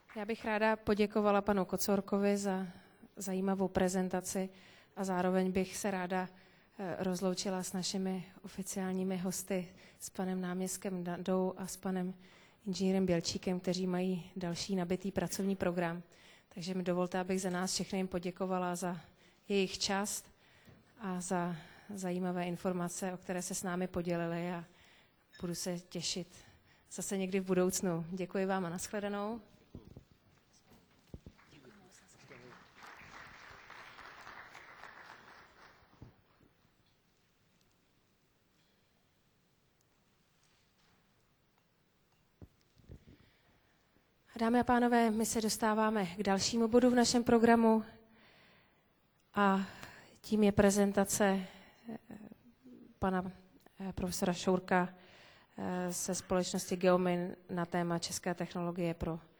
Já bych ráda poděkovala panu Kocourkovi za zajímavou prezentaci a zároveň bych se ráda rozloučila s našimi oficiálními hosty, s panem náměstkem Dandou a s panem inženýrem Bělčíkem, kteří mají další nabitý pracovní program. Takže mi dovolte, abych za nás všechny jim poděkovala za jejich čas a za zajímavé informace, o které se s námi podělili a budu se těšit zase někdy v budoucnu. Děkuji vám a nashledanou. Dámy a pánové, my se dostáváme k dalšímu bodu v našem programu a tím je prezentace pana profesora Šourka ze společnosti Geomin na téma české technologie pro